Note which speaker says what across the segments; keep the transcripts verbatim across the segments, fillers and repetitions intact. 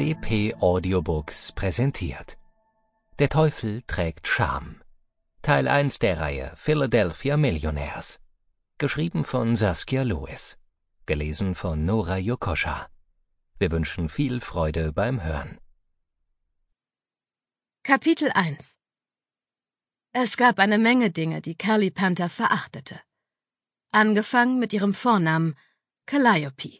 Speaker 1: D P Audiobooks präsentiert. Der Teufel trägt Scham. Teil eins der Reihe Philadelphia Millionaires. Geschrieben von Saskia Lewis. Gelesen von Nora Jokoscha. Wir wünschen viel Freude beim Hören.
Speaker 2: Kapitel eins. Es gab eine Menge Dinge, die Kelly Panther verachtete. Angefangen mit ihrem Vornamen Calliope.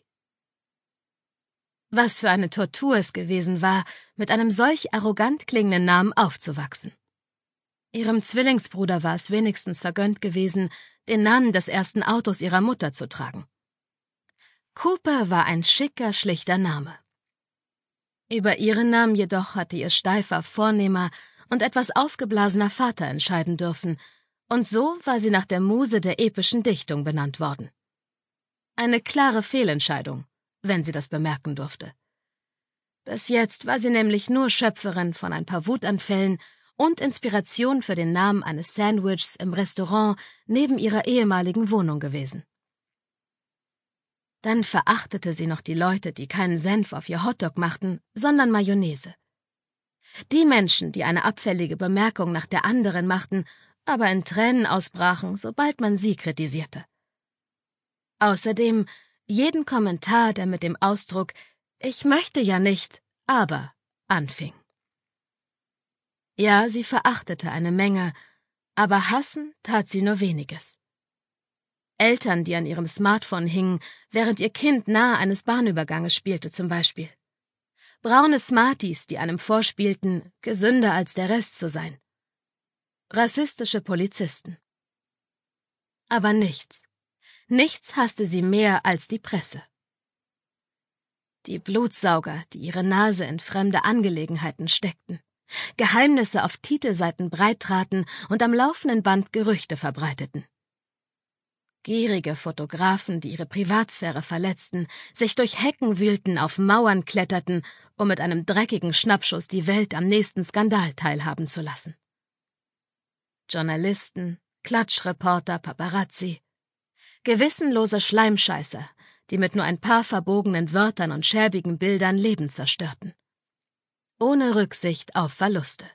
Speaker 2: Was für eine Tortur es gewesen war, mit einem solch arrogant klingenden Namen aufzuwachsen. Ihrem Zwillingsbruder war es wenigstens vergönnt gewesen, den Namen des ersten Autos ihrer Mutter zu tragen. Cooper war ein schicker, schlichter Name. Über ihren Namen jedoch hatte ihr steifer, vornehmer und etwas aufgeblasener Vater entscheiden dürfen, und so war sie nach der Muse der epischen Dichtung benannt worden. Eine klare Fehlentscheidung, wenn sie das bemerken durfte. Bis jetzt war sie nämlich nur Schöpferin von ein paar Wutanfällen und Inspiration für den Namen eines Sandwichs im Restaurant neben ihrer ehemaligen Wohnung gewesen. Dann verachtete sie noch die Leute, die keinen Senf auf ihr Hotdog machten, sondern Mayonnaise. Die Menschen, die eine abfällige Bemerkung nach der anderen machten, aber in Tränen ausbrachen, sobald man sie kritisierte. Außerdem jeden Kommentar, der mit dem Ausdruck »Ich möchte ja nicht, aber« anfing. Ja, sie verachtete eine Menge, aber hassen tat sie nur weniges. Eltern, die an ihrem Smartphone hingen, während ihr Kind nahe eines Bahnüberganges spielte zum Beispiel. Braune Smarties, die einem vorspielten, gesünder als der Rest zu sein. Rassistische Polizisten. Aber nichts. Nichts hasste sie mehr als die Presse. Die Blutsauger, die ihre Nase in fremde Angelegenheiten steckten, Geheimnisse auf Titelseiten breittraten und am laufenden Band Gerüchte verbreiteten. Gierige Fotografen, die ihre Privatsphäre verletzten, sich durch Hecken wühlten, auf Mauern kletterten, um mit einem dreckigen Schnappschuss die Welt am nächsten Skandal teilhaben zu lassen. Journalisten, Klatschreporter, Paparazzi, gewissenlose Schleimscheißer, die mit nur ein paar verbogenen Wörtern und schäbigen Bildern Leben zerstörten. Ohne Rücksicht auf Verluste.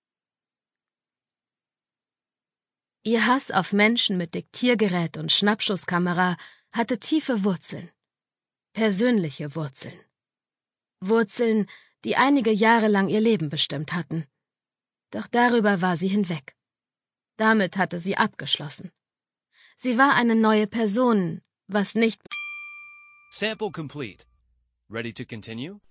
Speaker 2: Ihr Hass auf Menschen mit Diktiergerät und Schnappschusskamera hatte tiefe Wurzeln. Persönliche Wurzeln. Wurzeln, die einige Jahre lang ihr Leben bestimmt hatten. Doch darüber war sie hinweg. Damit hatte sie abgeschlossen. Sie war eine neue Person, was nicht...
Speaker 3: Sample complete. Ready to continue?